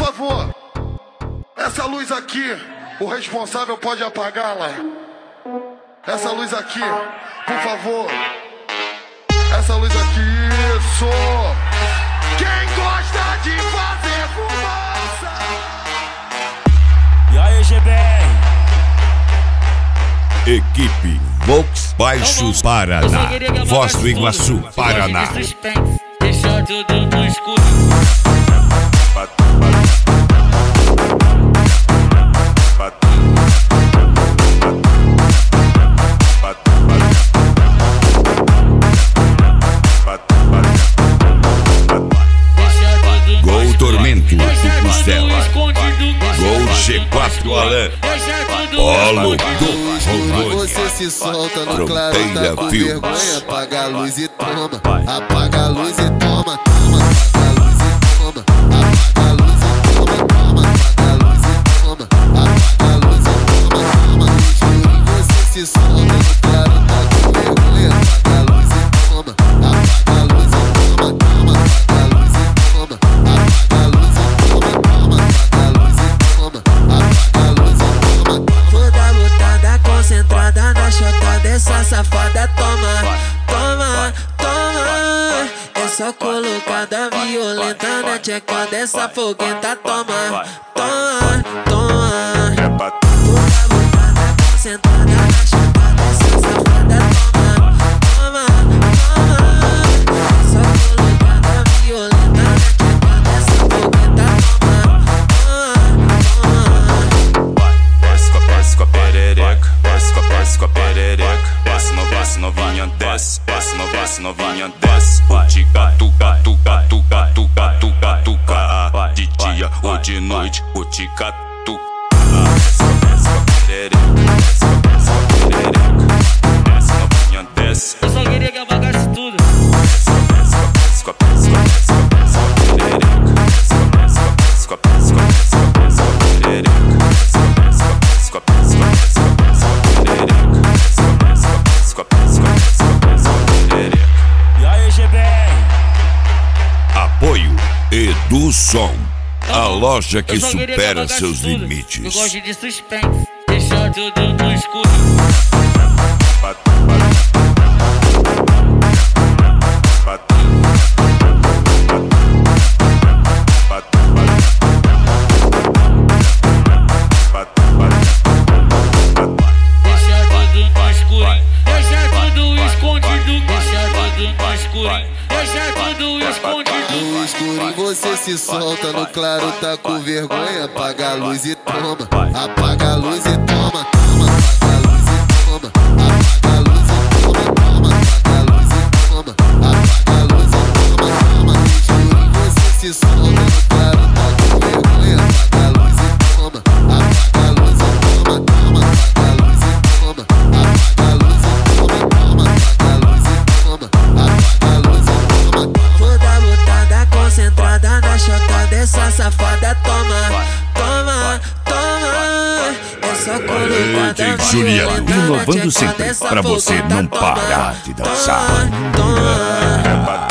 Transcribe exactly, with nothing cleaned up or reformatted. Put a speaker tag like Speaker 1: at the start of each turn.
Speaker 1: favor, essa luz aqui, o responsável pode apagá-la. Essa luz aqui, por favor. Essa luz aqui, isso. Quem gosta de fazer fumaça?
Speaker 2: E aí, G B R?
Speaker 3: Equipe Vox Baixos Paraná, Foz do Iguaçu, Paraná.
Speaker 2: Deixa tudo no escuro.
Speaker 3: Gol Tormento do Costela. Gol G quatro Alan. Polo do Rondônia.
Speaker 4: Você se solta no claro, tá com vergonha. Apaga a luz e toma. Apaga a luz e toma. Toma, apaga a luz e toma. Apaga a luz e toma. Toma, apaga a luz e toma. Apaga a luz e toma. Toma, você se solta no claro, tá com vergonha. Apaga a luz e toma. Apaga a luz e toma. Toma, apaga a luz e toma. Apaga a luz e toma. Toma, apaga a luz e toma. Apaga a luz e toma.
Speaker 5: Toda lutada concentrada na chota dessa safada. Toma, toma, toma. É só colocada violenta na tcheca dessa foguenta. Toma, toma, toma. Toda lutada concentrada na chota dessa safada. Toma, toma, toma. É só colocada violenta na tcheca dessa foguenta. Toma, toma, toma.
Speaker 6: Desce com a, desce com a perereca, desce com a, desce com a perereca. Desce, no, desce novinha, desce, desce, no, desce novinha, desce. O tica, tuca, tuca, tuca, tuca, tuca, tuca. De dia ou de noite, o tica, tuca. Desce com a, desce com a perereca, desce com a, desce com a perereca. Desce novinha, desce.
Speaker 2: Eu só queria que apagasse tudo.
Speaker 6: Desce com a, desce com a, desce com a, desce com a, desce com a, desce com a perereca. Desce com a, desce com a, desce com a, desce com a, desce com a, desce com a perereca. Desce com a, desce com a, desce com a, desce com a, desce com a, desce com a perereca. Desce com a, desce com a, desce com a, desce com a, desce com a, desce com a perereca.
Speaker 2: E aí, G B R?
Speaker 3: Apoio Edusom, a loja que
Speaker 2: Eu só queria que
Speaker 3: supera
Speaker 2: apagasse
Speaker 3: seus
Speaker 2: tudo. Eu
Speaker 3: limites.
Speaker 2: gosto de suspense. Deixa tudo no escuro. Deixa tudo no escuro. Deixa tudo escondido. Deixa tudo no escuro. Deixa tudo escondido.
Speaker 4: No escuro você se solta, no claro tá com vergonha. Apaga a luz e toma. Apaga a luz e toma. Toma, apaga a luz e toma. Apaga a luz e toma. Toma, apaga a luz e toma. Apaga a luz e toma. Toma, no escuro você se solta, no claro tá com vergonha. Apaga a luz e toma. Apaga a luz e toma. Toma, apaga a luz e toma. Apaga a luz e toma. Toma, apaga a luz e toma. Apaga a luz e toma.
Speaker 5: Toda lutada concentrada na chota dessa safada. Toma, toma, toma. É só colocada
Speaker 3: D J Juliano,
Speaker 5: violenta na
Speaker 3: inovando
Speaker 5: tcheca
Speaker 3: sempre
Speaker 5: dessa
Speaker 3: pra você
Speaker 5: fogueta.
Speaker 3: não
Speaker 5: Toma,
Speaker 3: parar de dançar.
Speaker 5: toma, toma.